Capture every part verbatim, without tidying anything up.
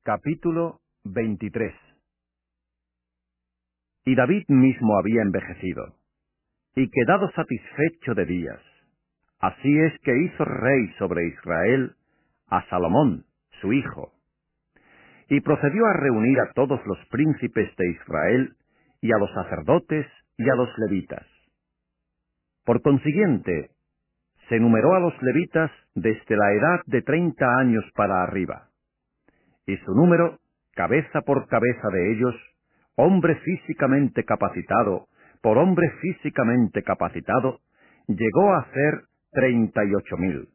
Capítulo veintitrés. Y David mismo había envejecido, y quedado satisfecho de días. Así es que hizo rey sobre Israel a Salomón, su hijo, y procedió a reunir a todos los príncipes de Israel, y a los sacerdotes, y a los levitas. Por consiguiente, se numeró a los levitas desde la edad de treinta años para arriba, y su número, cabeza por cabeza de ellos, hombre físicamente capacitado por hombre físicamente capacitado, llegó a ser treinta y ocho mil.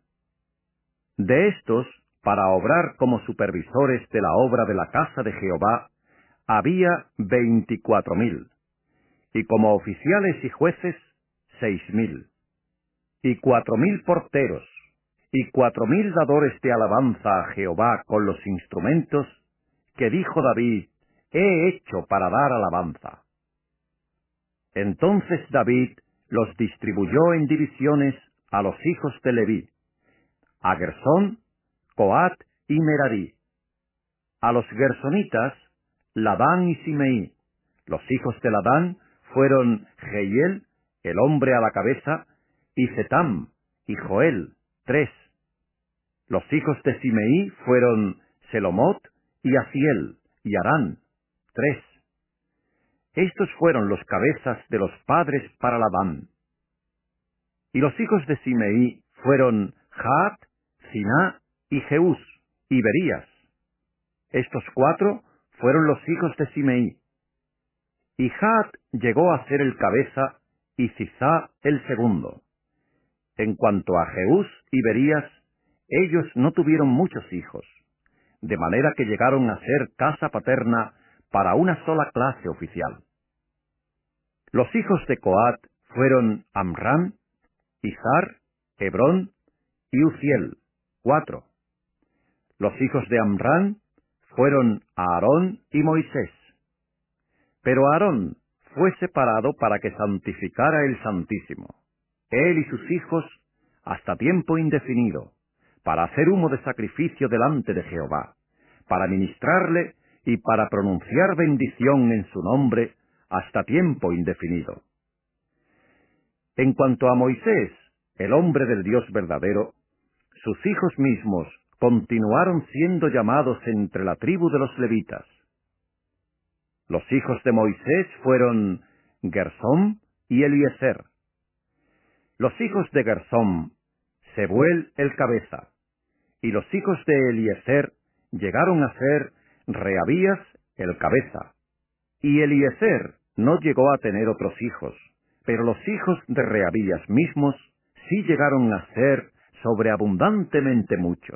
De estos, para obrar como supervisores de la obra de la casa de Jehová, había veinticuatro mil, y como oficiales y jueces, seis mil, y cuatro mil porteros, y cuatro mil dadores de alabanza a Jehová con los instrumentos que dijo David, he hecho para dar alabanza. Entonces David los distribuyó en divisiones a los hijos de Leví, a Gersón, Coat y Merarí. A los gersonitas, Ladán y Simeí. Los hijos de Ladán fueron Jehiel, el hombre a la cabeza, y Zetam, y Joel, tres. Los hijos de Simeí fueron Selomot, y Asiel, y Arán, tres. Estos fueron los cabezas de los padres para Ladán. Y los hijos de Simeí fueron Jaat, Ziná y Jeús, y Berías. Estos cuatro fueron los hijos de Simeí. Y Jaat llegó a ser el cabeza, y Zizá el segundo. En cuanto a Jeús y Berías, ellos no tuvieron muchos hijos, de manera que llegaron a ser casa paterna para una sola clase oficial. Los hijos de Coat fueron Amram, Izhar, Hebrón y Uziel, cuatro. Los hijos de Amram fueron Aarón y Moisés. Pero Aarón fue separado para que santificara el Santísimo, él y sus hijos, hasta tiempo indefinido, para hacer humo de sacrificio delante de Jehová, para ministrarle y para pronunciar bendición en su nombre hasta tiempo indefinido. En cuanto a Moisés, el hombre del Dios verdadero, sus hijos mismos continuaron siendo llamados entre la tribu de los levitas. Los hijos de Moisés fueron Gersón y Eliezer. Los hijos de Gersón, Sebuel el cabeza, y los hijos de Eliezer llegaron a ser Reabías el cabeza. Y Eliezer no llegó a tener otros hijos, pero los hijos de Reabías mismos sí llegaron a ser sobreabundantemente muchos.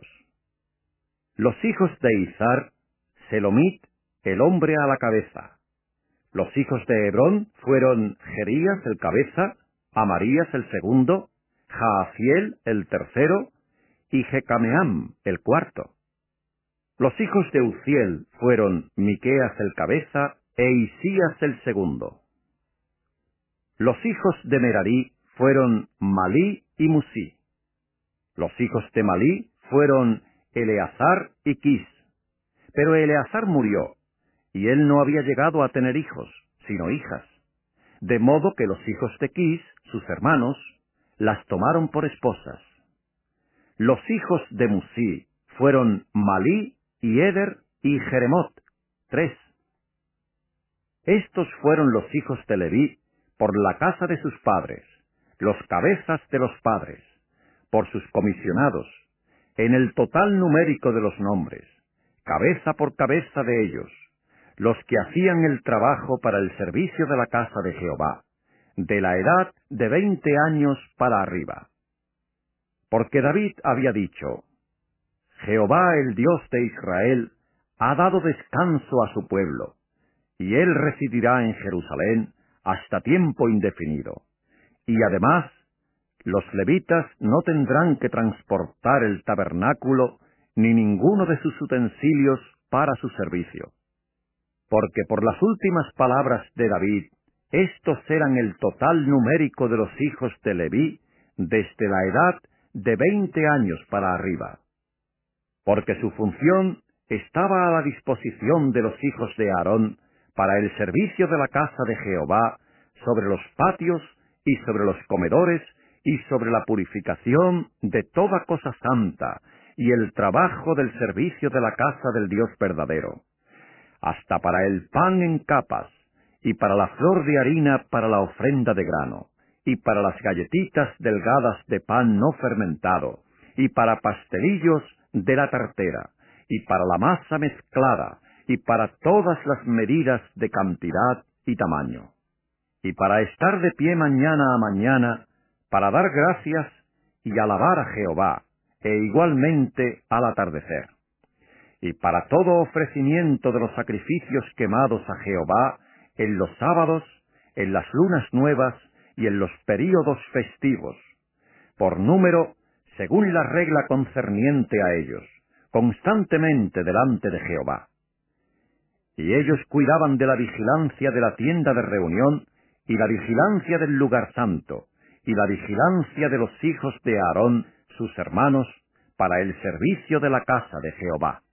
Los hijos de Izhar, Selomit, el hombre a la cabeza. Los hijos de Hebrón fueron Jerías el cabeza, Amarías el segundo, Jaaziel el tercero, y Jecameam el cuarto. Los hijos de Uziel fueron Miqueas el cabeza, e Isías el segundo. Los hijos de Merarí fueron Malí y Musí. Los hijos de Malí fueron Eleazar y Quis. Pero Eleazar murió, y él no había llegado a tener hijos, sino hijas. De modo que los hijos de Quis, sus hermanos, las tomaron por esposas. Los hijos de Musí fueron Malí y Eder y Jeremot, tres. Estos fueron los hijos de Leví por la casa de sus padres, los cabezas de los padres, por sus comisionados, en el total numérico de los nombres, cabeza por cabeza de ellos, los que hacían el trabajo para el servicio de la casa de Jehová, de la edad de veinte años para arriba. Porque David había dicho, Jehová el Dios de Israel ha dado descanso a su pueblo, y él residirá en Jerusalén hasta tiempo indefinido. Y además, los levitas no tendrán que transportar el tabernáculo ni ninguno de sus utensilios para su servicio. Porque por las últimas palabras de David, estos eran el total numérico de los hijos de Leví desde la edad de veinte años para arriba. Porque su función estaba a la disposición de los hijos de Aarón para el servicio de la casa de Jehová, sobre los patios y sobre los comedores y sobre la purificación de toda cosa santa y el trabajo del servicio de la casa del Dios verdadero, hasta para el pan en capas, y para la flor de harina para la ofrenda de grano, y para las galletitas delgadas de pan no fermentado, y para pastelillos de la tartera, y para la masa mezclada, y para todas las medidas de cantidad y tamaño, y para estar de pie mañana a mañana, para dar gracias y alabar a Jehová, e igualmente al atardecer, y para todo ofrecimiento de los sacrificios quemados a Jehová, en los sábados, en las lunas nuevas y en los períodos festivos, por número, según la regla concerniente a ellos, constantemente delante de Jehová. Y ellos cuidaban de la vigilancia de la tienda de reunión, y la vigilancia del lugar santo, y la vigilancia de los hijos de Aarón, sus hermanos, para el servicio de la casa de Jehová.